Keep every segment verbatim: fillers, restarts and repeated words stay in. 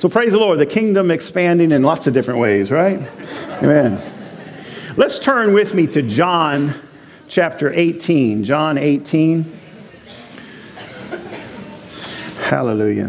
So praise the Lord, the kingdom expanding in lots of different ways, right? Amen. Let's turn with me to John chapter eighteen. John eighteen. Hallelujah.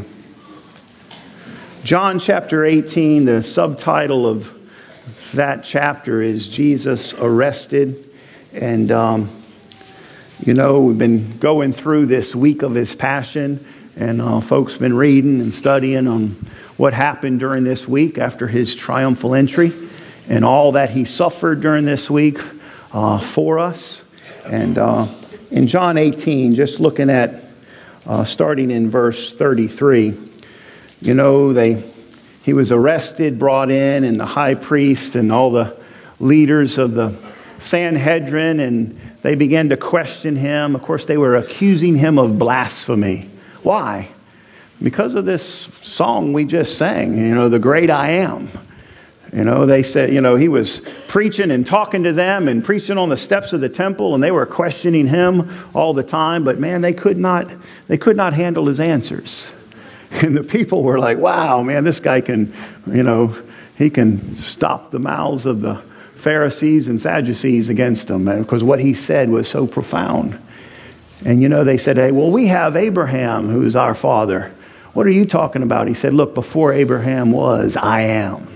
John chapter eighteen, the subtitle of that chapter is Jesus Arrested. And, um, you know, we've been going through this week of his passion, and uh, folks been reading and studying on what happened during this week after his triumphal entry and all that he suffered during this week uh, for us. And uh, in John eighteen, just looking at uh, starting in verse thirty-three, you know, they he was arrested, brought in, and the high priest and all the leaders of the Sanhedrin, and they began to question him. Of course, they were accusing him of blasphemy. Why? Because of this song we just sang, you know, the great I am. You know, they said, you know, he was preaching and talking to them and preaching on the steps of the temple, and they were questioning him all the time. But man, they could not, they could not handle his answers. And the people were like, wow, man, this guy can, you know, he can stop the mouths of the Pharisees and Sadducees against them, because what he said was so profound. And, you know, they said, hey, well, we have Abraham, who's our father. What are you talking about? He said, look, before Abraham was, I am.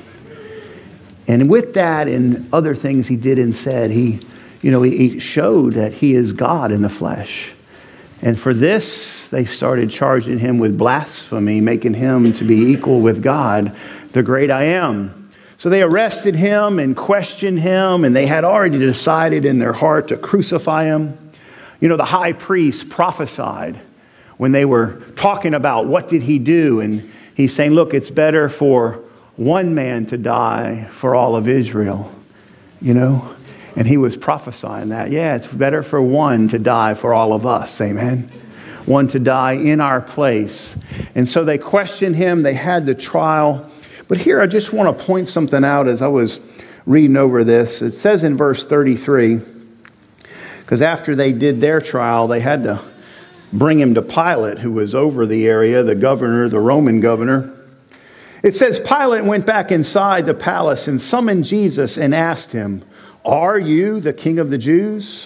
And with that and other things he did and said, he, you know, he showed that he is God in the flesh. And for this, they started charging him with blasphemy, making him to be equal with God, the great I am. So they arrested him and questioned him, and they had already decided in their heart to crucify him. You know, the high priest prophesied when they were talking about what did he do, and he's saying, look, it's better for one man to die for all of Israel, you know. And he was prophesying that. Yeah, it's better for one to die for all of us. Amen. One to die in our place. And so they questioned him. They had the trial. But here I just want to point something out as I was reading over this. It says in verse thirty-three, because after they did their trial, they had to bring him to Pilate, who was over the area, the governor, the Roman governor. It says Pilate went back inside the palace and summoned Jesus and asked him, are you the king of the Jews?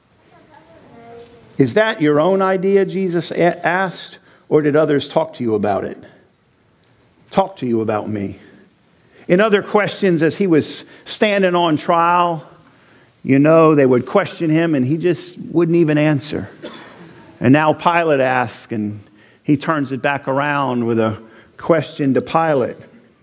Is that your own idea, Jesus asked, or did others talk to you about it? Talk to you about me. In other questions, as he was standing on trial, you know, they would question him and he just wouldn't even answer. And now Pilate asks, and he turns it back around with a question to Pilate.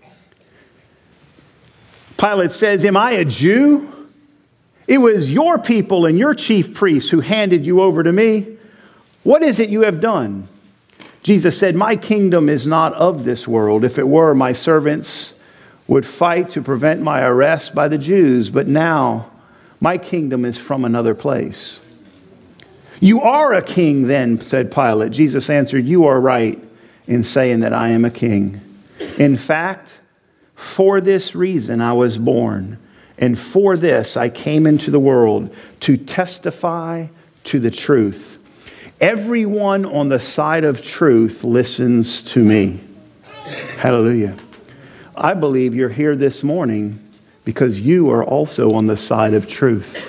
Pilate says, am I a Jew? It was your people and your chief priests who handed you over to me. What is it you have done? Jesus said, my kingdom is not of this world. If it were, my servants would fight to prevent my arrest by the Jews. But now my kingdom is from another place. You are a king then, said Pilate. Jesus answered, you are right in saying that I am a king. In fact, for this reason I was born. And for this I came into the world, to testify to the truth. Everyone on the side of truth listens to me. Hallelujah. I believe you're here this morning because you are also on the side of truth.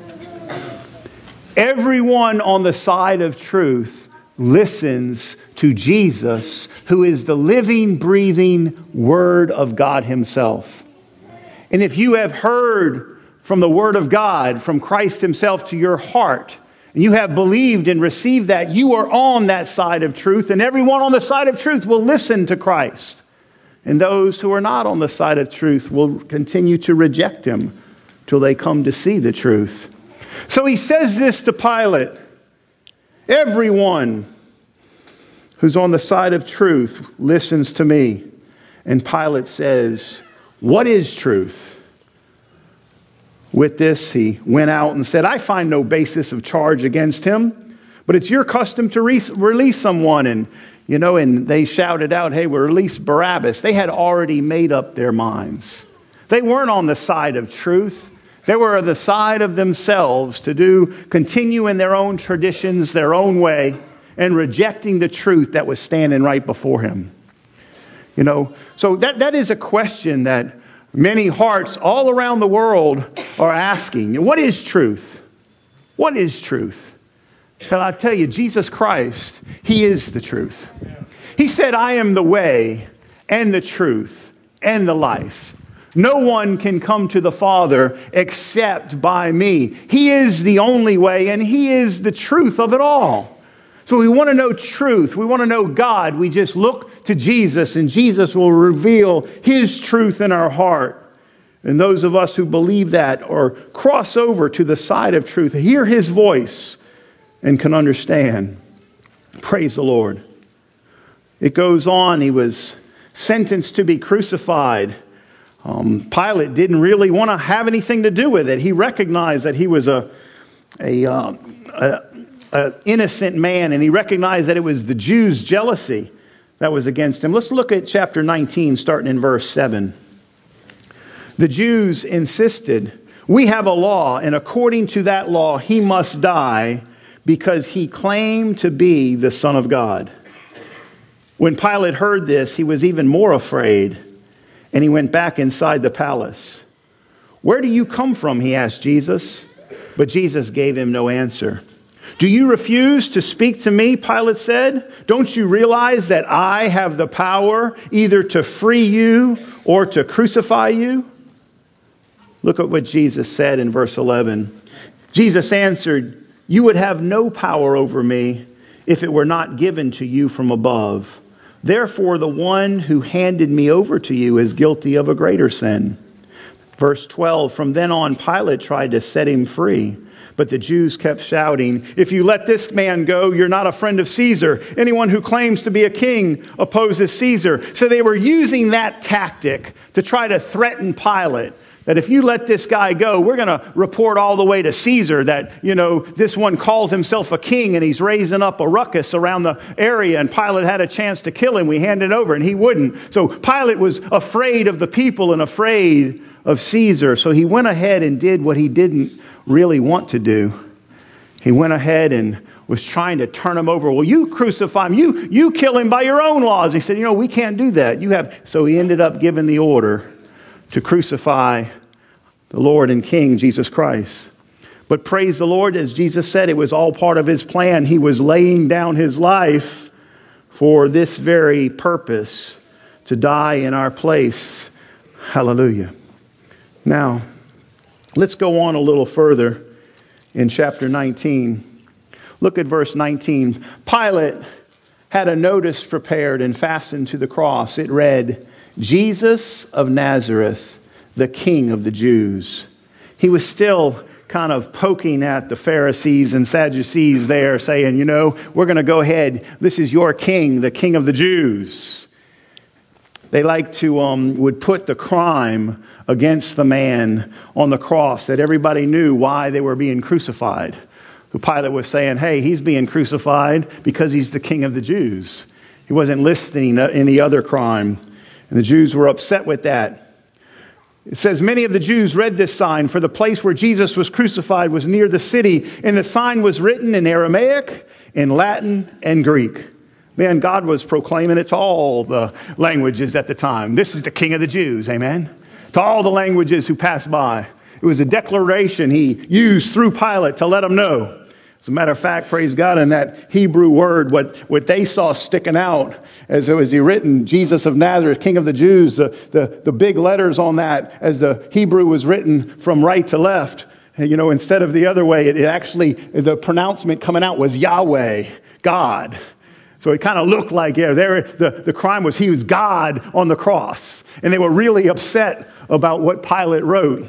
Everyone on the side of truth listens to Jesus, who is the living, breathing Word of God himself. And if you have heard from the Word of God, from Christ himself to your heart, and you have believed and received that, you are on that side of truth, and everyone on the side of truth will listen to Christ. And those who are not on the side of truth will continue to reject him till they come to see the truth. So he says this to Pilate, everyone who's on the side of truth listens to me. And Pilate says, what is truth? With this, he went out and said, I find no basis of charge against him, but it's your custom to re- release someone. And, you know, and they shouted out, hey, we'll release Barabbas. They had already made up their minds. They weren't on the side of truth. They were on the side of themselves to do, continue in their own traditions, their own way, and rejecting the truth that was standing right before him. You know, so that, that is a question that many hearts all around the world are asking. What is truth? What is truth? And I tell you, Jesus Christ, he is the truth. He said, I am the way and the truth and the life. No one can come to the Father except by me. He is the only way, and he is the truth of it all. So we want to know truth. We want to know God. We just look to Jesus, and Jesus will reveal his truth in our heart. And those of us who believe that or cross over to the side of truth, hear his voice and can understand. Praise the Lord. It goes on. He was sentenced to be crucified. Um, Pilate didn't really want to have anything to do with it. He recognized that he was a, a, uh, a, a innocent man, and he recognized that it was the Jews' jealousy that was against him. Let's look at chapter nineteen, starting in verse seven. The Jews insisted, we have a law, and according to that law, he must die because he claimed to be the Son of God. When Pilate heard this, he was even more afraid, and he went back inside the palace. Where do you come from? He asked Jesus. But Jesus gave him no answer. Do you refuse to speak to me? Pilate said. Don't you realize that I have the power either to free you or to crucify you? Look at what Jesus said in verse eleven. Jesus answered, you would have no power over me if it were not given to you from above. Therefore, the one who handed me over to you is guilty of a greater sin. Verse twelve, from then on, Pilate tried to set him free. But the Jews kept shouting, if you let this man go, you're not a friend of Caesar. Anyone who claims to be a king opposes Caesar. So they were using that tactic to try to threaten Pilate. That if you let this guy go, we're going to report all the way to Caesar that, you know, this one calls himself a king and he's raising up a ruckus around the area, and Pilate had a chance to kill him. We handed over and he wouldn't. So Pilate was afraid of the people and afraid of Caesar. So he went ahead and did what he didn't really want to do. He went ahead and was trying to turn him over. Well, you crucify him. You, you kill him by your own laws. He said, you know, we can't do that. You have. So he ended up giving the order to crucify the Lord and King, Jesus Christ. But praise the Lord, as Jesus said, it was all part of his plan. He was laying down his life for this very purpose, to die in our place. Hallelujah. Now, let's go on a little further in chapter nineteen. Look at verse nineteen. Pilate had a notice prepared and fastened to the cross. It read, Jesus of Nazareth, the King of the Jews. He was still kind of poking at the Pharisees and Sadducees there, saying, you know, we're going to go ahead. This is your king, the King of the Jews. They like to, um, would put the crime against the man on the cross, that everybody knew why they were being crucified. So Pilate was saying, hey, he's being crucified because he's the King of the Jews. He wasn't listing any other crime. And the Jews were upset with that. It says, many of the Jews read this sign, for the place where Jesus was crucified was near the city, and the sign was written in Aramaic, in Latin, and Greek. Man, God was proclaiming it to all the languages at the time. This is the King of the Jews, amen? To all the languages who passed by. It was a declaration he used through Pilate to let them know. As a matter of fact, praise God, in that Hebrew word, what, what they saw sticking out as it was written, Jesus of Nazareth, King of the Jews, the, the, the big letters on that, as the Hebrew was written from right to left, you know, instead of the other way, it, it actually, the pronouncement coming out was Yahweh, God. So it kind of looked like, yeah, there, the, the crime was he was God on the cross. And they were really upset about what Pilate wrote.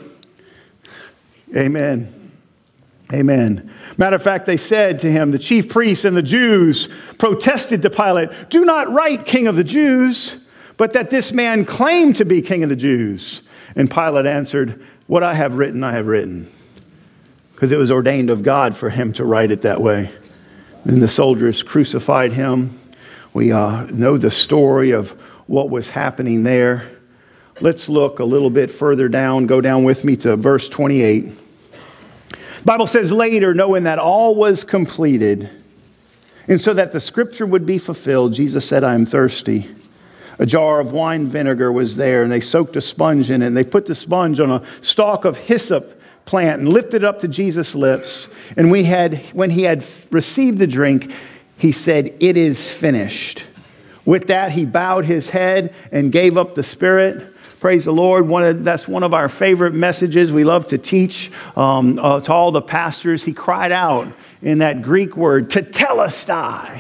Amen. Amen. Matter of fact, they said to him, the chief priests and the Jews protested to Pilate, do not write King of the Jews, but that this man claimed to be King of the Jews. And Pilate answered, what I have written, I have written. Because it was ordained of God for him to write it that way. Then the soldiers crucified him. We uh, know the story of what was happening there. Let's look a little bit further down. Go down with me to verse twenty-eight. The Bible says, later, knowing that all was completed, and so that the scripture would be fulfilled, Jesus said, I am thirsty. A jar of wine vinegar was there, and they soaked a sponge in it, and they put the sponge on a stalk of hyssop plant and lifted it up to Jesus' lips. And we had, when he had received the drink, he said, "It is finished." With that, he bowed his head and gave up the spirit. Praise the Lord. One of, that's one of our favorite messages we love to teach um, uh, to all the pastors. He cried out in that Greek word, tetelestai.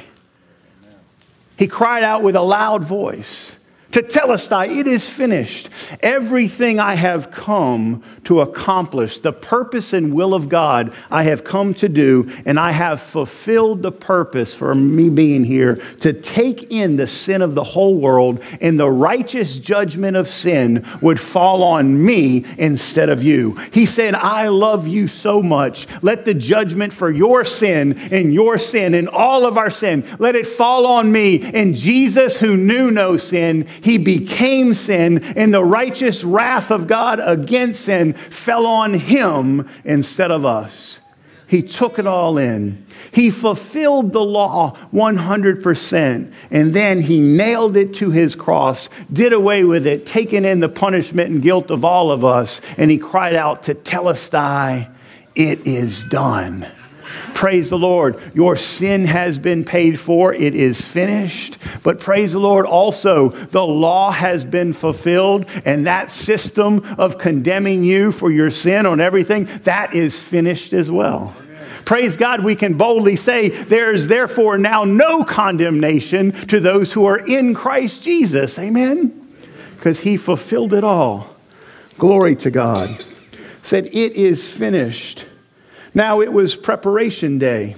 He cried out with a loud voice, tetelestai, it is finished. Everything I have come to accomplish, the purpose and will of God, I have come to do, and I have fulfilled the purpose for me being here to take in the sin of the whole world, and the righteous judgment of sin would fall on me instead of you. He said, I love you so much. Let the judgment for your sin and your sin and all of our sin, let it fall on me. And Jesus, who knew no sin, he became sin, and the righteous wrath of God against sin fell on him instead of us. He took it all in. He fulfilled the law one hundred percent, and then he nailed it to his cross, did away with it, taking in the punishment and guilt of all of us, and he cried out, tetelestai, it is done. Praise the Lord. Your sin has been paid for. It is finished. But praise the Lord also, the law has been fulfilled, and that system of condemning you for your sin on everything, that is finished as well. Praise God, we can boldly say, there is therefore now no condemnation to those who are in Christ Jesus. Amen? Because he fulfilled it all. Glory to God. Said, it is finished. Now it was preparation day,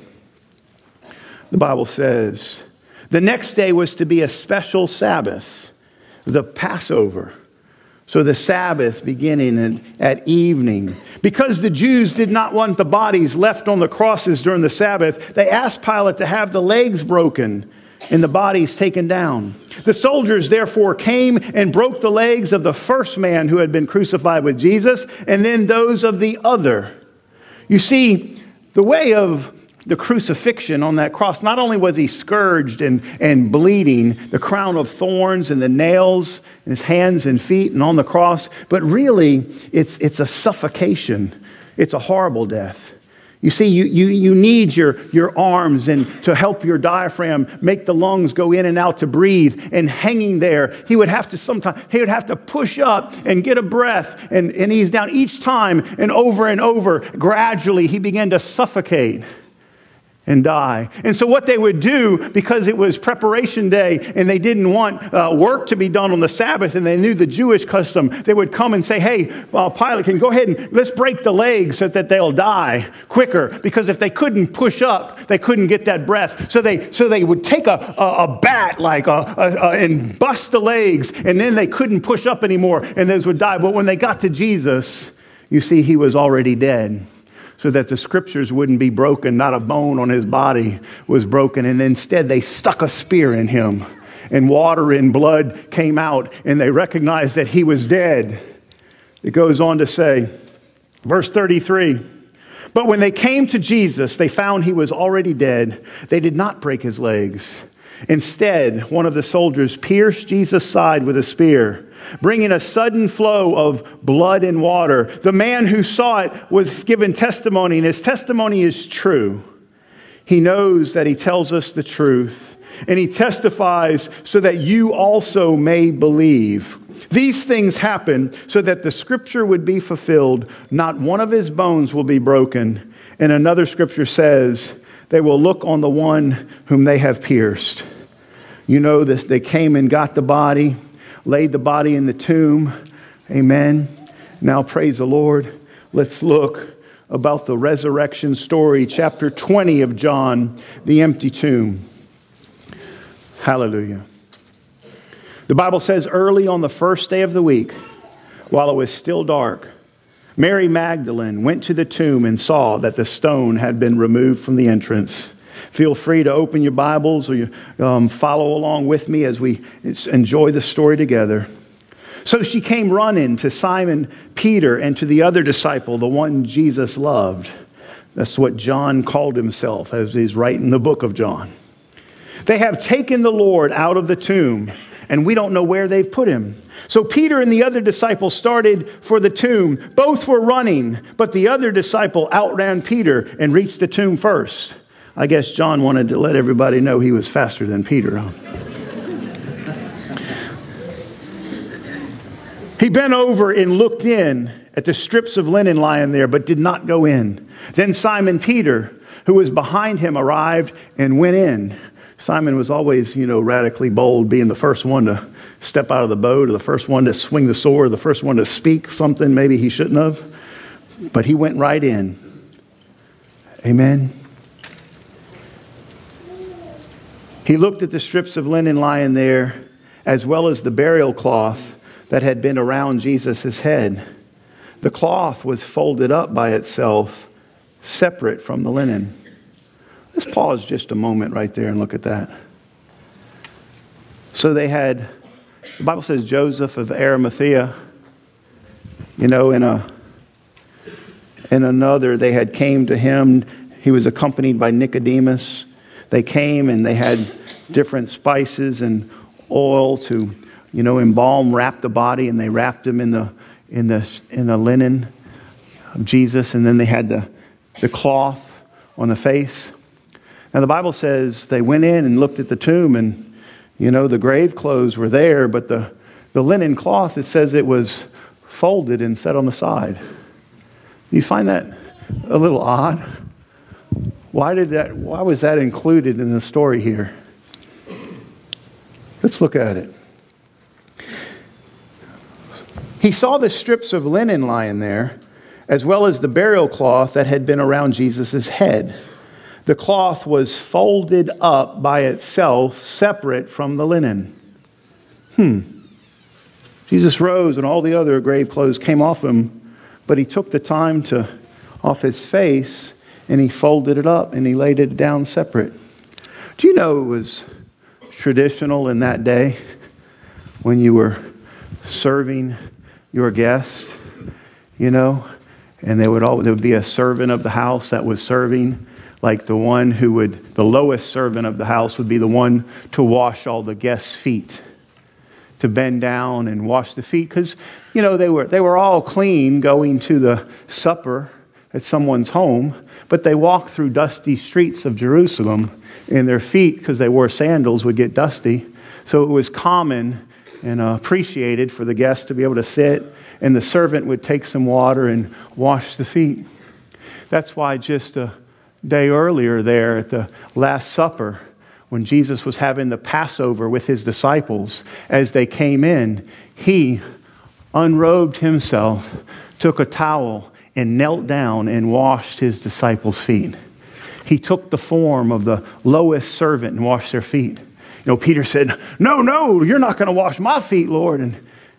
the Bible says. The next day was to be a special Sabbath, the Passover. So the Sabbath beginning at evening. Because the Jews did not want the bodies left on the crosses during the Sabbath, they asked Pilate to have the legs broken and the bodies taken down. The soldiers therefore came and broke the legs of the first man who had been crucified with Jesus, and then those of the other. You see, the way of the crucifixion on that cross, not only was he scourged and, and bleeding, the crown of thorns and the nails in his hands and feet and on the cross, but really it's, it's a suffocation. It's a horrible death. You see, you, you, you need your, your arms and to help your diaphragm make the lungs go in and out to breathe. And hanging there, he would have to sometimes, he would have to push up and get a breath and, and ease down each time, and over and over. Gradually, he began to suffocate and die. And so what they would do, because it was preparation day and they didn't want uh, work to be done on the Sabbath, and they knew the Jewish custom, they would come and say, hey, uh, Pilate, can go ahead and let's break the legs so that they'll die quicker. Because if they couldn't push up, they couldn't get that breath. So they so they would take a, a, a bat like a, a, a, and bust the legs, and then they couldn't push up anymore, and those would die. But when they got to Jesus, you see, he was already dead. So that the scriptures wouldn't be broken, not a bone on his body was broken. And instead they stuck a spear in him, and water and blood came out, and they recognized that he was dead. It goes on to say, verse thirty-three, but when they came to Jesus, they found he was already dead. They did not break his legs. Instead, one of the soldiers pierced Jesus' side with a spear, bringing a sudden flow of blood and water. The man who saw it was given testimony, and his testimony is true. He knows that he tells us the truth, and he testifies so that you also may believe. These things happen so that the scripture would be fulfilled. Not one of his bones will be broken. And another scripture says, they will look on the one whom they have pierced. You know this, they came and got the body, laid the body in the tomb. Amen. Now praise the Lord. Let's look about the resurrection story, chapter twenty of John, the empty tomb. Hallelujah. The Bible says, early on the first day of the week, while it was still dark, Mary Magdalene went to the tomb and saw that the stone had been removed from the entrance. Feel free to open your Bibles or you, um, follow along with me as we enjoy the story together. So she came running to Simon Peter and to the other disciple, the one Jesus loved. That's what John called himself as he's writing the book of John. They have taken the Lord out of the tomb, and we don't know where they've put him. So Peter and the other disciple started for the tomb. Both were running, but the other disciple outran Peter and reached the tomb first. I guess John wanted to let everybody know he was faster than Peter. Huh? He bent over and looked in at the strips of linen lying there, but did not go in. Then Simon Peter, who was behind him, arrived and went in. Simon was always, you know, radically bold, being the first one to step out of the boat, or the first one to swing the sword, or the first one to speak something maybe he shouldn't have. But he went right in. Amen. He looked at the strips of linen lying there, as well as the burial cloth that had been around Jesus' head. The cloth was folded up by itself, separate from the linen. Let's pause just a moment right there and look at that. So they had, the Bible says Joseph of Arimathea, you know, in a in another, they had came to him. He was accompanied by Nicodemus. They came and they had different spices and oil to, you know, embalm, wrap the body, and they wrapped him in the in the in the linen of Jesus, and then they had the the cloth on the face. Now the Bible says they went in and looked at the tomb, and you know the grave clothes were there, but the the linen cloth, it says it was folded and set on the side. You find that a little odd? Why did that? Why was that included in the story here? Let's look at it. He saw the strips of linen lying there, as well as the burial cloth that had been around Jesus' head. The cloth was folded up by itself, separate from the linen. Hmm. Jesus rose, and all the other grave clothes came off him, but he took the time to off his face, and he folded it up, and he laid it down separate. Do you know it was traditional in that day when you were serving your guests, you know, and there would all, there would be a servant of the house that was serving, like the one who would, the lowest servant of the house would be the one to wash all the guests' feet, to bend down and wash the feet, because, you know, they were they were all clean going to the supper at someone's home, but they walked through dusty streets of Jerusalem, and their feet, because they wore sandals, would get dusty. So it was common and uh, appreciated for the guests to be able to sit, and the servant would take some water and wash the feet. That's why just a day earlier there at the Last Supper, when Jesus was having the Passover with his disciples, as they came in, he unrobed himself, took a towel, and knelt down and washed his disciples' feet. He took the form of the lowest servant and washed their feet. You know, Peter said, no, no, you're not going to wash my feet, Lord. And,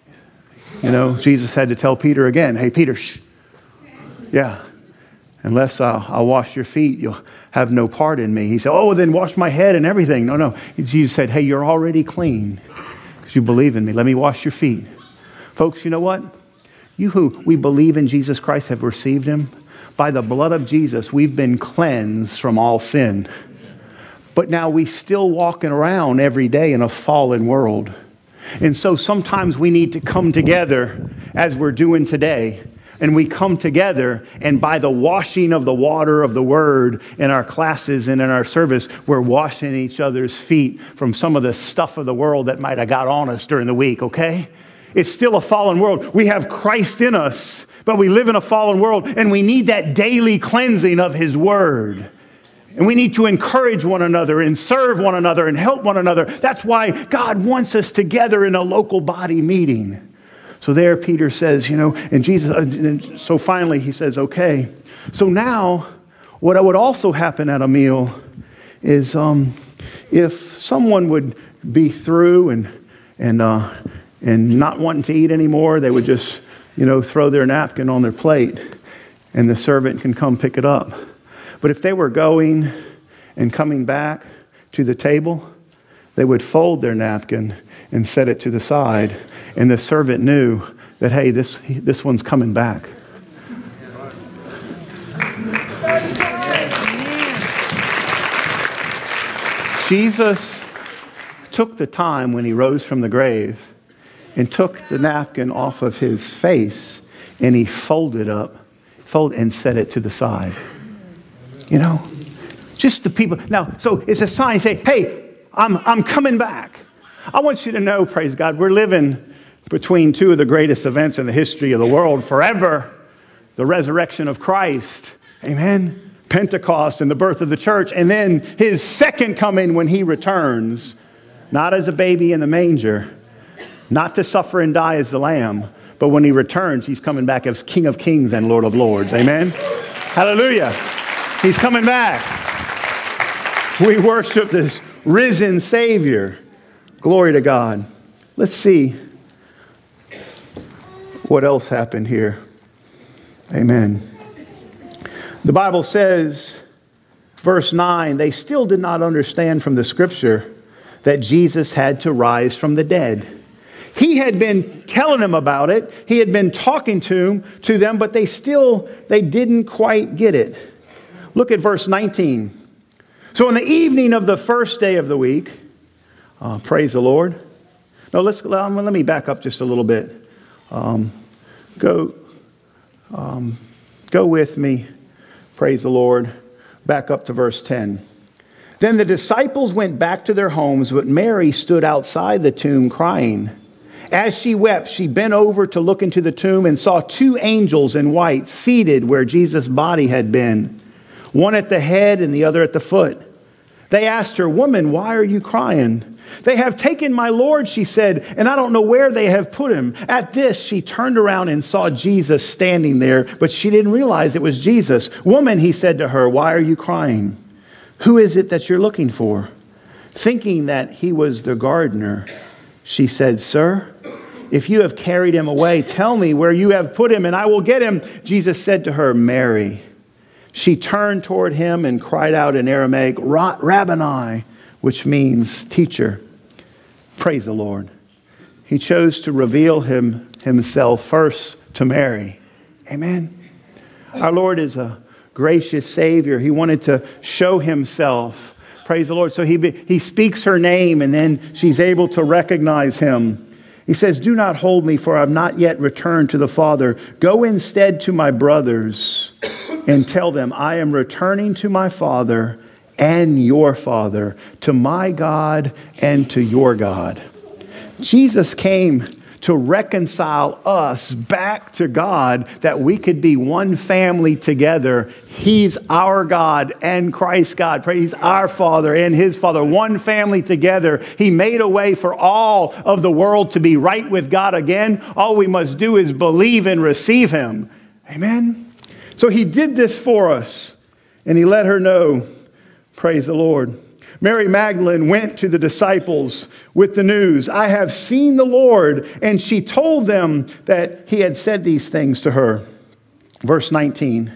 you know, Jesus had to tell Peter again, hey, Peter, shh. Yeah, unless I'll, I'll wash your feet, you'll have no part in me. He said, oh, then wash my head and everything. No, no. Jesus said, hey, you're already clean because you believe in me. Let me wash your feet. Folks, you know what? You who we believe in Jesus Christ have received him. By the blood of Jesus, we've been cleansed from all sin. But now we still walking around every day in a fallen world. And so sometimes we need to come together as we're doing today. And we come together, and by the washing of the water of the word in our classes and in our service, we're washing each other's feet from some of the stuff of the world that might have got on us during the week, okay? It's still a fallen world. We have Christ in us, but we live in a fallen world, and we need that daily cleansing of his word. And we need to encourage one another and serve one another and help one another. That's why God wants us together in a local body meeting. So there Peter says, you know, and Jesus, and so finally he says, okay. So now what would also happen at a meal is um, if someone would be through and and uh, and not wanting to eat anymore, they would just, you know, throw their napkin on their plate and the servant can come pick it up. But if they were going and coming back to the table, they would fold their napkin and set it to the side. And the servant knew that, hey, this this one's coming back. Jesus took the time when he rose from the grave and took the napkin off of his face and he folded up, folded and set it to the side. You know, just the people. Now, so it's a sign, say, hey, I'm, I'm coming back. I want you to know, praise God, we're living between two of the greatest events in the history of the world forever. The resurrection of Christ. Amen. Pentecost and the birth of the church. And then his second coming when he returns. Not as a baby in the manger. Not to suffer and die as the lamb. But when he returns, he's coming back as King of Kings and Lord of Lords. Amen. Hallelujah. He's coming back. We worship this risen Savior. Glory to God. Let's see what else happened here. Amen. The Bible says, verse nine, they still did not understand from the scripture that Jesus had to rise from the dead. He had been telling them about it. He had been talking to them, to them, but they still, they didn't quite get it. Look at verse nineteen. So on the evening of the first day of the week, uh, praise the Lord. No, let's let me back up just a little bit. Um, go, um, go with me. Praise the Lord. Back up to verse ten. Then the disciples went back to their homes, but Mary stood outside the tomb crying. As she wept, she bent over to look into the tomb and saw two angels in white seated where Jesus' body had been, one at the head and the other at the foot. They asked her, "Woman, why are you crying?" "They have taken my Lord," she said, "and I don't know where they have put him." At this, she turned around and saw Jesus standing there, but she didn't realize it was Jesus. "Woman," he said to her, "why are you crying? Who is it that you're looking for?" Thinking that he was the gardener, she said, "Sir, if you have carried him away, tell me where you have put him, and I will get him." Jesus said to her, "Mary." She turned toward him and cried out in Aramaic, "Rabboni," which means teacher. Praise the Lord. He chose to reveal him himself first to Mary. Amen. Our Lord is a gracious Savior. He wanted to show himself. Praise the Lord. So he, he speaks her name, and then she's able to recognize him. He says, "Do not hold me, for I have not yet returned to the Father. Go instead to my brothers and tell them, I am returning to my Father and your Father, to my God and to your God." Jesus came to reconcile us back to God, that we could be one family together. He's our God and Christ's God. He's our Father and his Father, one family together. He made a way for all of the world to be right with God again. All we must do is believe and receive him. Amen. So he did this for us, and he let her know. Praise the Lord. Mary Magdalene went to the disciples with the news, "I have seen the Lord," and she told them that he had said these things to her. Verse nineteen.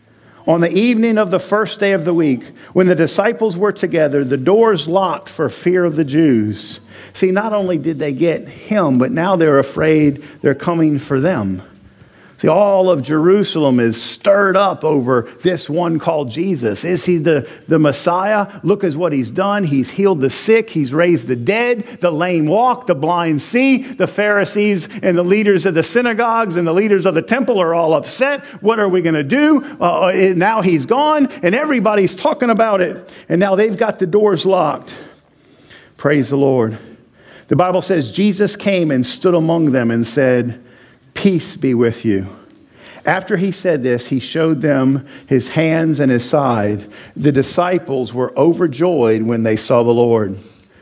On the evening of the first day of the week, when the disciples were together, the doors locked for fear of the Jews. See, not only did they get him, but now they're afraid they're coming for them. See, all of Jerusalem is stirred up over this one called Jesus. Is he the, the Messiah? Look at what he's done. He's healed the sick. He's raised the dead. The lame walk. The blind see. The Pharisees and the leaders of the synagogues and the leaders of the temple are all upset. What are we going to do? Uh, now he's gone, and everybody's talking about it. And now they've got the doors locked. Praise the Lord. The Bible says Jesus came and stood among them and said, "Peace be with you." After he said this, he showed them his hands and his side. The disciples were overjoyed when they saw the Lord.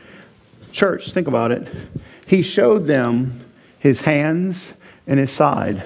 Church, think about it. He showed them his hands and his side.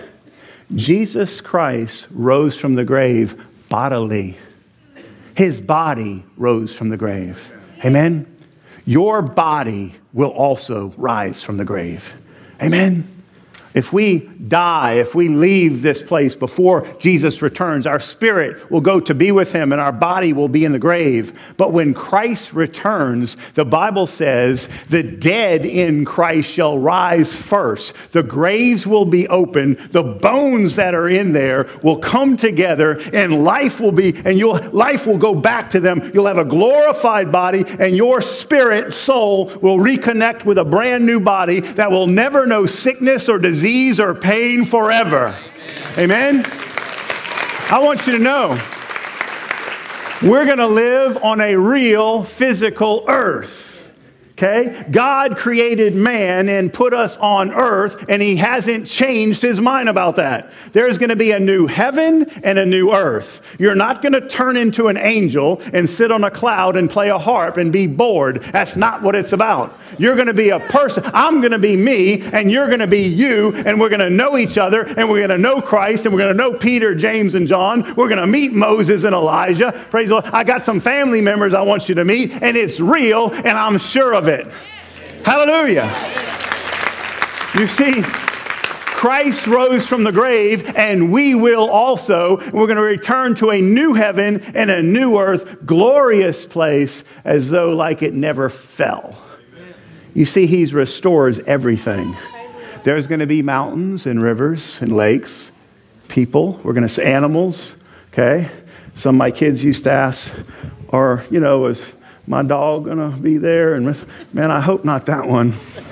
Jesus Christ rose from the grave bodily. His body rose from the grave. Amen? Your body will also rise from the grave. Amen? If we die, if we leave this place before Jesus returns, our spirit will go to be with him and our body will be in the grave. But when Christ returns, the Bible says the dead in Christ shall rise first. The graves will be open. The bones that are in there will come together and life will be, and your life will go back to them. You'll have a glorified body and your spirit soul will reconnect with a brand new body that will never know sickness or disease or pain forever. Amen? I want you to know, we're going to live on a real physical earth. Okay? God created man and put us on earth, and he hasn't changed his mind about that. There's going to be a new heaven and a new earth. You're not going to turn into an angel and sit on a cloud and play a harp and be bored. That's not what it's about. You're going to be a person. I'm going to be me, and you're going to be you, and we're going to know each other, and we're going to know Christ, and we're going to know Peter, James, and John. We're going to meet Moses and Elijah. Praise the Lord. I got some family members I want you to meet, and it's real, and I'm sure of it. Hallelujah. You see, Christ rose from the grave, and we will also. We're going to return to a new heaven and a new earth, glorious place, as though like it never fell. You see, he restores everything. There's going to be mountains and rivers and lakes, people. We're going to see animals, okay? Some of my kids used to ask, or, you know, is my dog going to be there? And man, I hope not that one.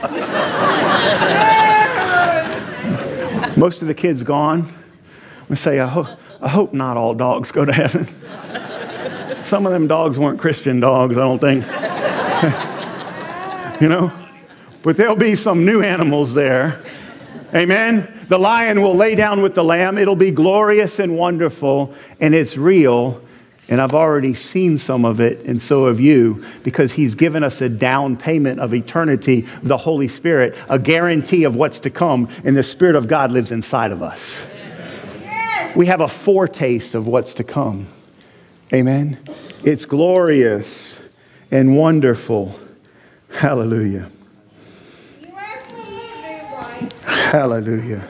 Most of the kids gone. We say, I, ho- I hope not all dogs go to heaven. Some of them dogs weren't Christian dogs, I don't think. You know? But there'll be some new animals there. Amen? The lion will lay down with the lamb. It'll be glorious and wonderful, and it's real. And I've already seen some of it, and so have you, because he's given us a down payment of eternity, the Holy Spirit, a guarantee of what's to come, and the Spirit of God lives inside of us. Yes. We have a foretaste of what's to come. Amen? It's glorious and wonderful. Hallelujah. Hallelujah.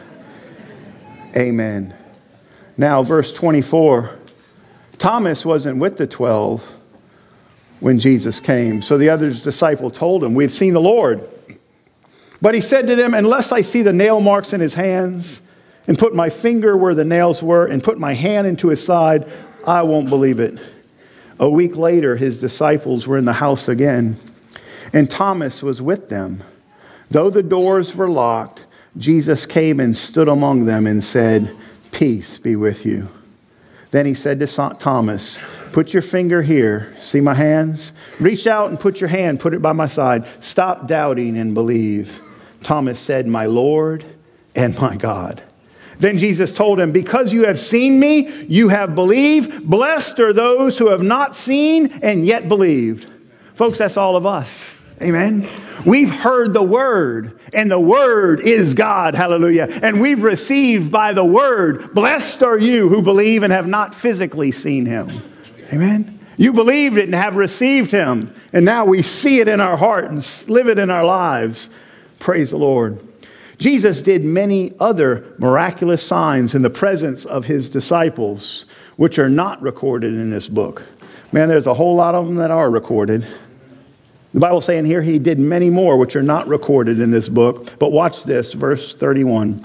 Amen. Now, verse twenty-four. Thomas wasn't with the twelve when Jesus came. So the other disciple told him, we've seen the Lord. But he said to them, unless I see the nail marks in his hands and put my finger where the nails were and put my hand into his side, I won't believe it. A week later, his disciples were in the house again, and Thomas was with them. Though the doors were locked, Jesus came and stood among them and said, peace be with you. Then he said to Thomas, put your finger here. See my hands? Reach out and put your hand, put it by my side. Stop doubting and believe. Thomas said, my Lord and my God. Then Jesus told him, because you have seen me, you have believed. Blessed are those who have not seen and yet believed. Folks, that's all of us. Amen. We've heard the word, and the word is God. Hallelujah. And we've received by the word. Blessed are you who believe and have not physically seen him. Amen. You believed it and have received him. And now we see it in our heart and live it in our lives. Praise the Lord. Jesus did many other miraculous signs in the presence of his disciples, which are not recorded in this book. Man, there's a whole lot of them that are recorded. The Bible's saying here he did many more which are not recorded in this book. But watch this, verse thirty-one.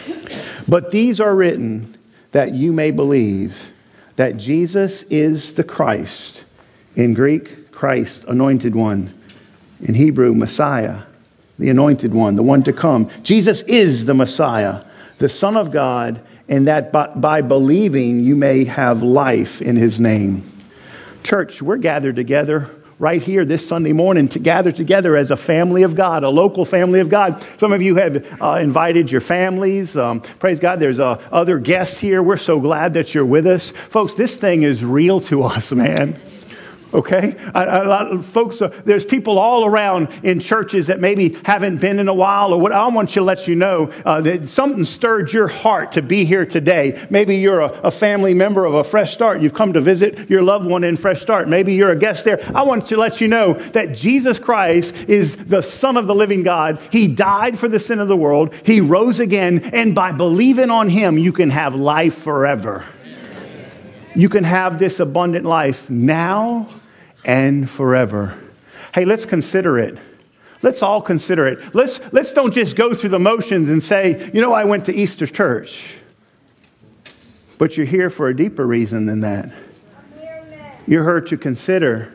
But these are written that you may believe that Jesus is the Christ. In Greek, Christ, anointed one. In Hebrew, Messiah, the anointed one, the one to come. Jesus is the Messiah, the Son of God, and that by, by believing you may have life in his name. Church, we're gathered together right here this Sunday morning to gather together as a family of God, a local family of God. Some of you have uh, invited your families. Um, praise God, there's uh, other guests here. We're so glad that you're with us. Folks, this thing is real to us, man. Okay? A, a lot of folks, uh, there's people all around in churches that maybe haven't been in a while or what. I want you to let you know uh, that something stirred your heart to be here today. Maybe you're a, a family member of a Fresh Start. You've come to visit your loved one in Fresh Start. Maybe you're a guest there. I want to let you know that Jesus Christ is the Son of the living God. He died for the sin of the world. He rose again. And by believing on him, you can have life forever. You can have this abundant life now and forever. Hey, let's consider it. Let's all consider it. Let's, let's don't just go through the motions and say, you know, I went to Easter church. But you're here for a deeper reason than that. You're here to consider,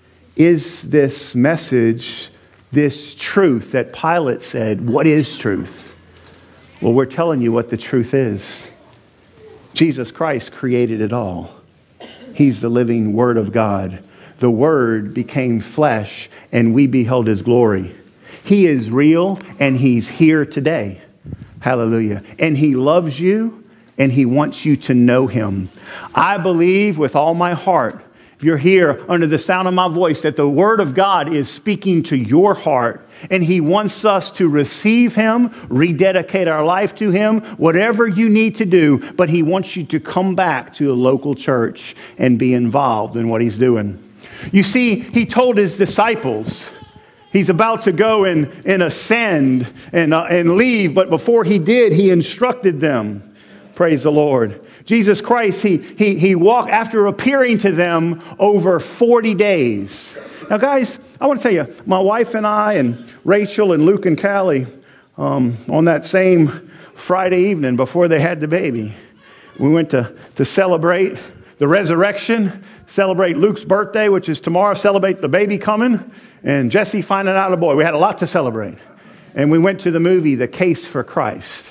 is this message, this truth that Pilate said, what is truth? Well, we're telling you what the truth is. Jesus Christ created it all. He's the living Word of God. The Word became flesh and we beheld his glory. He is real and he's here today. Hallelujah. And he loves you and he wants you to know him. I believe with all my heart, if you're here under the sound of my voice, that the Word of God is speaking to your heart. And he wants us to receive him, rededicate our life to him, whatever you need to do. But he wants you to come back to a local church and be involved in what he's doing. You see, he told his disciples, he's about to go and, and ascend and, uh, and leave. But before he did, he instructed them. Praise the Lord. Jesus Christ, he, he, he walked after appearing to them over forty days. Now, guys, I want to tell you, my wife and I and Rachel and Luke and Callie, um, on that same Friday evening before they had the baby, we went to, to celebrate the resurrection, celebrate Luke's birthday, which is tomorrow, celebrate the baby coming, and Jesse finding out a boy. We had a lot to celebrate. And we went to the movie, The Case for Christ.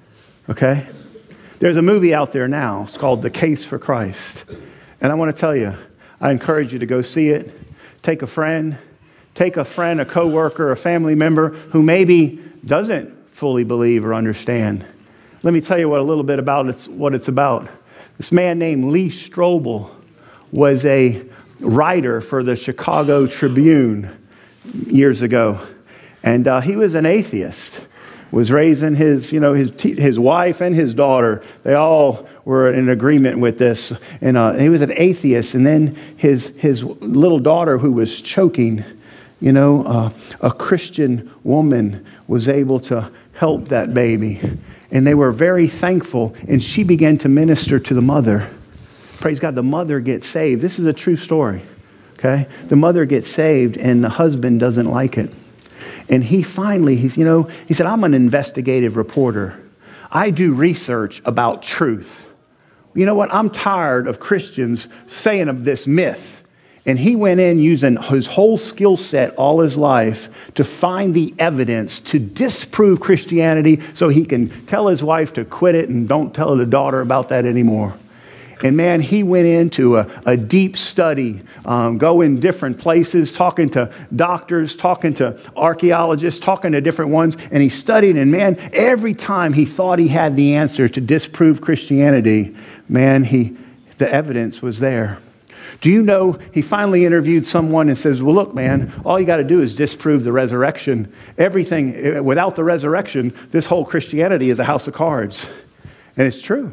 Okay? There's a movie out there now. It's called The Case for Christ. And I want to tell you, I encourage you to go see it. Take a friend. Take a friend, a coworker, a family member who maybe doesn't fully believe or understand. Let me tell you what a little bit about it's, what it's about. This man named Lee Strobel was a writer for the Chicago Tribune years ago. And uh, he was an atheist. Was raising his, you know, his his wife and his daughter. They all were in agreement with this. And uh, he was an atheist. And then his his little daughter, who was choking, you know, uh, a Christian woman was able to help that baby. And they were very thankful. And she began to minister to the mother. Praise God, the mother gets saved. This is a true story. Okay, the mother gets saved, and the husband doesn't like it. And he finally, he's, you know, he said, I'm an investigative reporter. I do research about truth. You know what? I'm tired of Christians saying of this myth. And he went in using his whole skill set all his life to find the evidence to disprove Christianity so he can tell his wife to quit it and don't tell the daughter about that anymore. And man, he went into a, a deep study, um, going different places, talking to doctors, talking to archaeologists, talking to different ones. And he studied, and man, every time he thought he had the answer to disprove Christianity, man, he the evidence was there. Do you know, he finally interviewed someone and says, well, look, man, all you got to do is disprove the resurrection. Everything, without the resurrection, this whole Christianity is a house of cards. And it's true.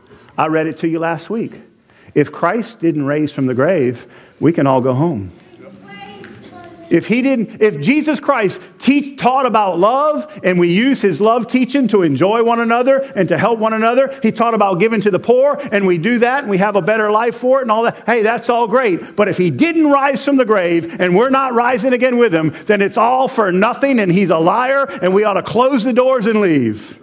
I read it to you last week. If Christ didn't raise from the grave, we can all go home. If he didn't, if Jesus Christ teach, taught about love, and we use his love teaching to enjoy one another and to help one another, he taught about giving to the poor, and we do that, and we have a better life for it and all that. Hey, that's all great. But if he didn't rise from the grave, and we're not rising again with him, then it's all for nothing, and he's a liar, and we ought to close the doors and leave.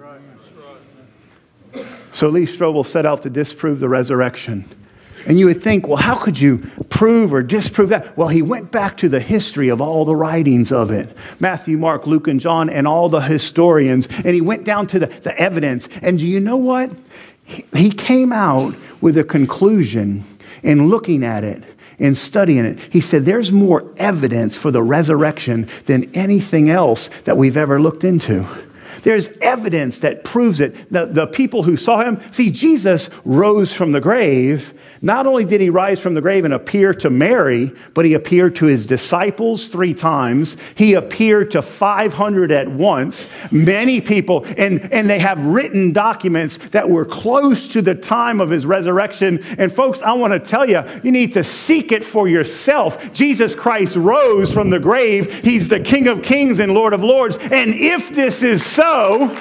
So Lee Strobel set out to disprove the resurrection. And you would think, well, how could you prove or disprove that? Well, he went back to the history of all the writings of it. Matthew, Mark, Luke, and John, and all the historians. And he went down to the, the evidence. And do you know what? He, he came out with a conclusion in looking at it and studying it. He said, there's more evidence for the resurrection than anything else that we've ever looked into. There's evidence that proves it. The, the people who saw him, see, Jesus rose from the grave. Not only did he rise from the grave and appear to Mary, but he appeared to his disciples three times. He appeared to five hundred at once. Many people, and, and they have written documents that were close to the time of his resurrection. And folks, I want to tell you, you need to seek it for yourself. Jesus Christ rose from the grave. He's the King of Kings and Lord of Lords. And if this is so,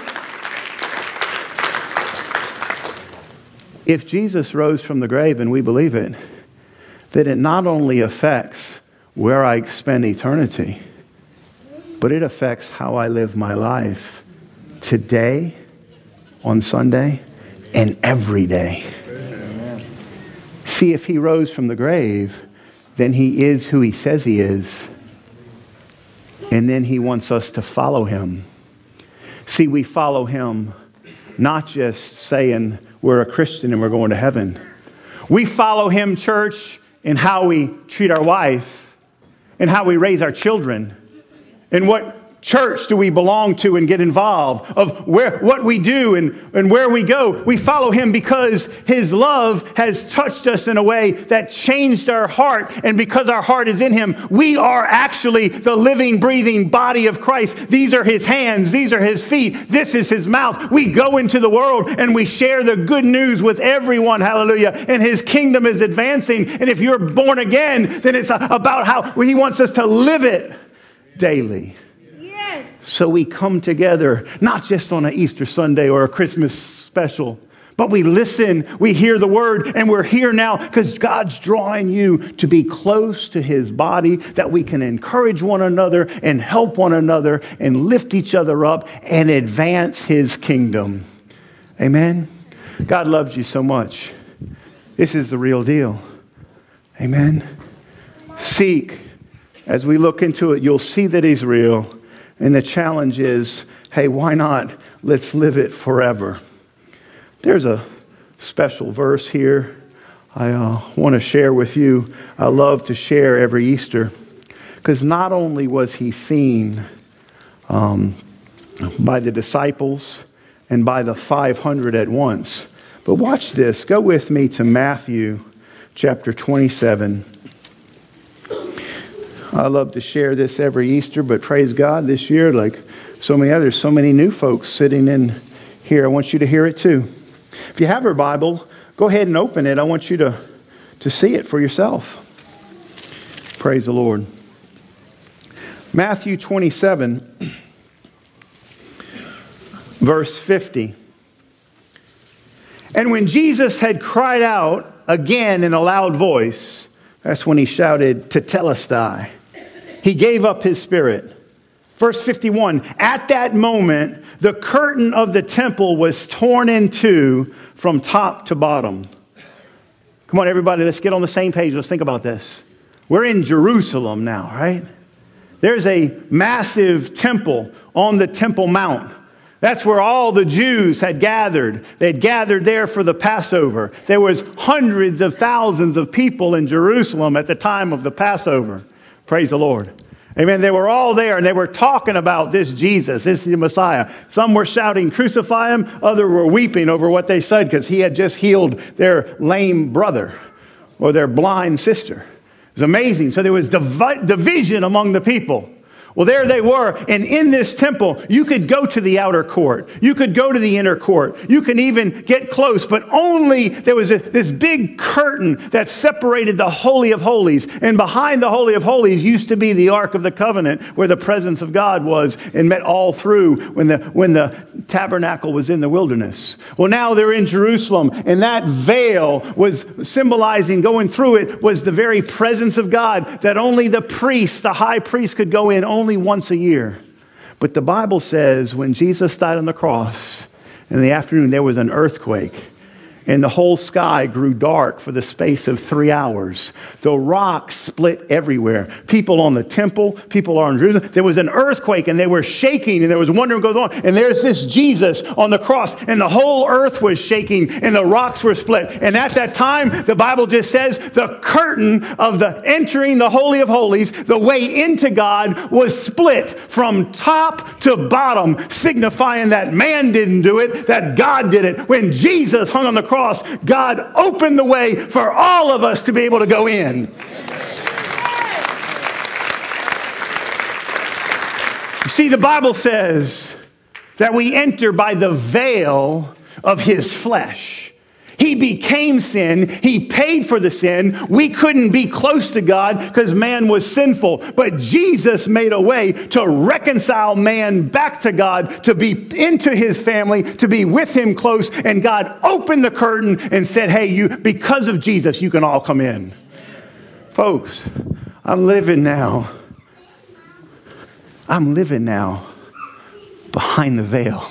if Jesus rose from the grave and we believe it, then it not only affects where I spend eternity, but it affects how I live my life today, on Sunday, and every day. Amen. See, if he rose from the grave, then he is who he says he is. And then he wants us to follow him. See, we follow him not just saying we're a Christian and we're going to heaven. We follow him, church, in how we treat our wife and how we raise our children and what church do we belong to and get involved, of where what we do and, and where we go. We follow him because his love has touched us in a way that changed our heart. And because our heart is in him, we are actually the living, breathing body of Christ. These are his hands. These are his feet. This is his mouth. We go into the world and we share the good news with everyone. Hallelujah. And his kingdom is advancing. And if you're born again, then it's about how he wants us to live it daily. So we come together, not just on an Easter Sunday or a Christmas special, but we listen, we hear the word, and we're here now because God's drawing you to be close to his body, that we can encourage one another and help one another and lift each other up and advance his kingdom. Amen? God loves you so much. This is the real deal. Amen? Seek. As we look into it, you'll see that he's real. And the challenge is, hey, why not? Let's live it forever. There's a special verse here I uh, want to share with you. I love to share every Easter because not only was he seen um, by the disciples and by the five hundred at once, but watch this. Go with me to Matthew chapter twenty-seven. I love to share this every Easter, but praise God, this year, like so many others, so many new folks sitting in here. I want you to hear it too. If you have your Bible, go ahead and open it. I want you to, to see it for yourself. Praise the Lord. Matthew twenty-seven, verse fifty. And when Jesus had cried out again in a loud voice, that's when he shouted, Tetelestai. He gave up his spirit. Verse fifty-one, at that moment, the curtain of the temple was torn in two from top to bottom. Come on, everybody, let's get on the same page. Let's think about this. We're in Jerusalem now, right? There's a massive temple on the Temple Mount. That's where all the Jews had gathered. They'd gathered there for the Passover. There was hundreds of thousands of people in Jerusalem at the time of the Passover. Praise the Lord. Amen. They were all there and they were talking about this Jesus, this is the Messiah. Some were shouting, crucify him. Others were weeping over what they said because he had just healed their lame brother or their blind sister. It was amazing. So there was divi- division among the people. Well, there they were, and in this temple, you could go to the outer court. You could go to the inner court. You can even get close, but only there was a, this big curtain that separated the Holy of Holies. And behind the Holy of Holies used to be the Ark of the Covenant, where the presence of God was and met all through when the, when the tabernacle was in the wilderness. Well, now they're in Jerusalem, and that veil was symbolizing, going through it, was the very presence of God that only the priest, the high priest, could go in only once a year. But the Bible says when Jesus died on the cross in the afternoon, there was an earthquake. and the whole sky grew dark for the space of three hours. The rocks split everywhere. People on the temple, people on Jerusalem. There was an earthquake, and they were shaking, and there was wondering what goes on. And there's this Jesus on the cross, and the whole earth was shaking, and the rocks were split. And at that time, the Bible just says the curtain of the entering the Holy of Holies, the way into God, was split from top to bottom, signifying that man didn't do it, that God did it. When Jesus hung on the cross, God opened the way for all of us to be able to go in. You see, the Bible says that we enter by the veil of his flesh. He became sin. He paid for the sin. We couldn't be close to God because man was sinful. But Jesus made a way to reconcile man back to God, to be into his family, to be with him close. And God opened the curtain and said, hey, you, because of Jesus, you can all come in. Folks, I'm living now. I'm living now behind the veil.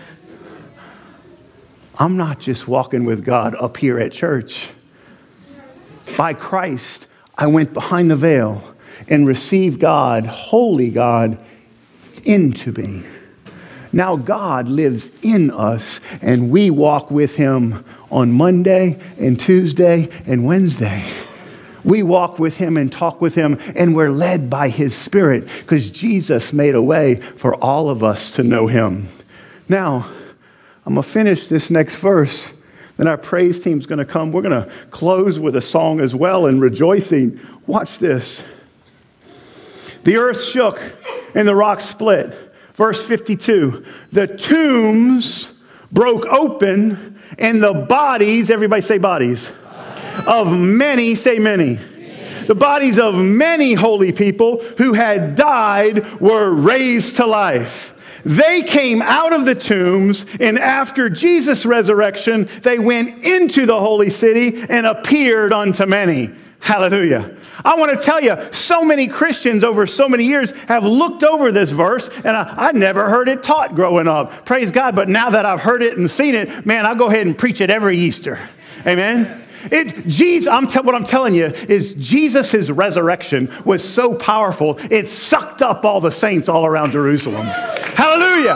I'm not just walking with God up here at church. By Christ, I went behind the veil and received God, holy God, into me. Now God lives in us, and we walk with him on Monday and Tuesday and Wednesday. We walk with him and talk with him, and we're led by his Spirit because Jesus made a way for all of us to know him. Now, I'm going to finish this next verse. Then our praise team's going to come. We're going to close with a song as well and rejoicing. Watch this. The earth shook and the rocks split. Verse fifty-two. The tombs broke open and the bodies, everybody say bodies, of many, say many. The bodies of many holy people who had died were raised to life. They came out of the tombs, and after Jesus' resurrection, they went into the holy city and appeared unto many. Hallelujah. I want to tell you, so many Christians over so many years have looked over this verse, and I, I never heard it taught growing up. Praise God, but now that I've heard it and seen it, man, I'll go ahead and preach it every Easter. Amen. It, Jesus, I'm te- what I'm telling you is Jesus' resurrection was so powerful, it sucked up all the saints all around Jerusalem. Hallelujah.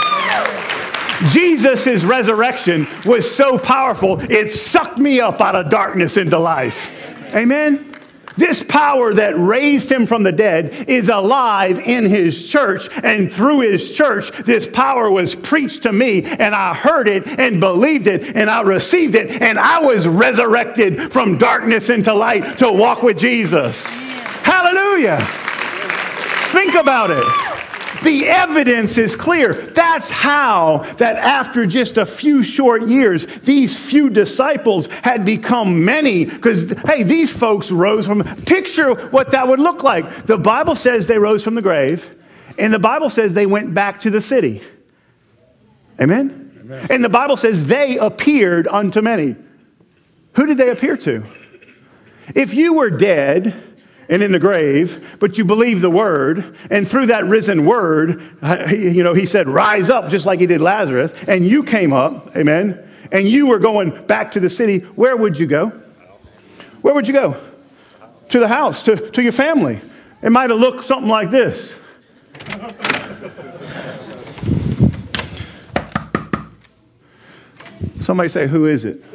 Jesus' resurrection was so powerful, it sucked me up out of darkness into life. Amen. This power that raised him from the dead is alive in his church, and through his church, this power was preached to me, and I heard it and believed it, and I received it, and I was resurrected from darkness into light to walk with Jesus. Hallelujah. Think about it. The evidence is clear. That's how that after just a few short years, these few disciples had become many. Because, hey, these folks rose from, picture what that would look like. The Bible says they rose from the grave, and the Bible says they went back to the city. Amen? Amen. And the Bible says they appeared unto many. Who did they appear to? If you were dead and in the grave, but you believe the word, and through that risen word, you know, he said, rise up, just like he did Lazarus, and you came up, amen, and you were going back to the city, where would you go? Where would you go? To the house, to, to your family. It might have looked something like this. Somebody say, who is it?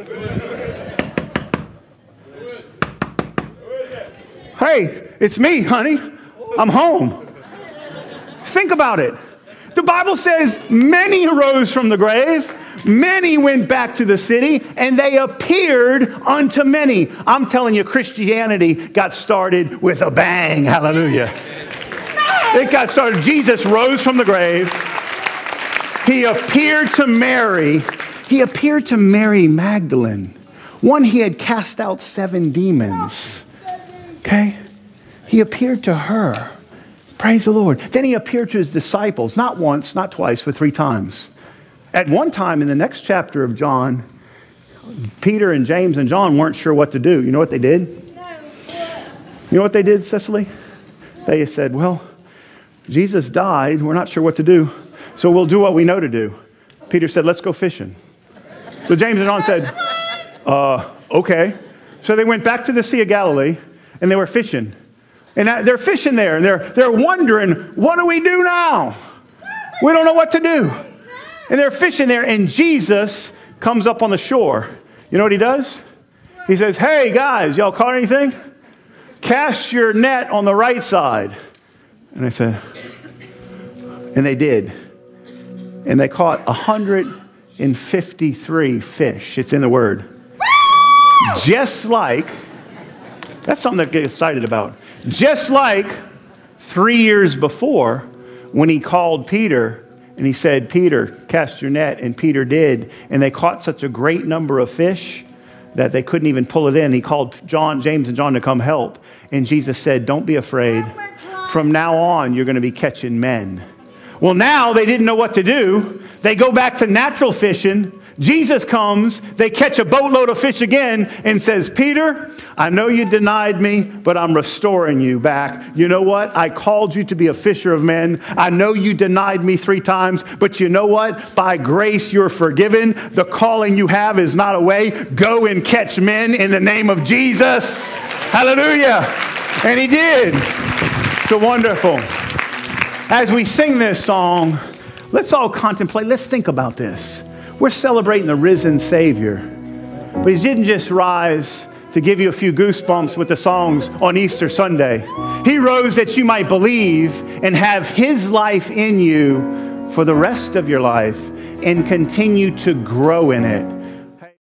Hey, it's me, honey. I'm home. Think about it. The Bible says many arose from the grave. Many went back to the city, and they appeared unto many. I'm telling you, Christianity got started with a bang. Hallelujah. It got started. Jesus rose from the grave. He appeared to Mary. He appeared to Mary Magdalene. One, he had cast out seven demons. Okay? He appeared to her. Praise the Lord. Then he appeared to his disciples, not once, not twice, but three times. At one time in the next chapter of John, Peter and James and John weren't sure what to do. You know what they did? You know what they did, Cecily? They said, well, Jesus died. We're not sure what to do. So we'll do what we know to do. Peter said, let's go fishing. So James and John said, Uh, okay. So they went back to the Sea of Galilee, and they were fishing. And they're fishing there, and they're, they're wondering, what do we do now? We don't know what to do. And they're fishing there, and Jesus comes up on the shore. You know what he does? He says, hey, guys, y'all caught anything? Cast your net on the right side. And they said, and they did. And they caught one hundred fifty-three fish. It's in the Word. Just like, that's something to get excited about. Just like three years before when he called Peter and he said, Peter, cast your net. And Peter did. And they caught such a great number of fish that they couldn't even pull it in. He called John, James and John to come help. And Jesus said, don't be afraid. From now on, you're going to be catching men. Well, now they didn't know what to do. They go back to natural fishing. Jesus comes, they catch a boatload of fish again and says, Peter, I know you denied me, but I'm restoring you back. You know what? I called you to be a fisher of men. I know you denied me three times, but you know what? By grace, you're forgiven. The calling you have is not away. Go and catch men in the name of Jesus. Hallelujah. And he did. So wonderful. As we sing this song, let's all contemplate. Let's think about this. We're celebrating the risen Savior. But he didn't just rise to give you a few goosebumps with the songs on Easter Sunday. He rose that you might believe and have his life in you for the rest of your life and continue to grow in it.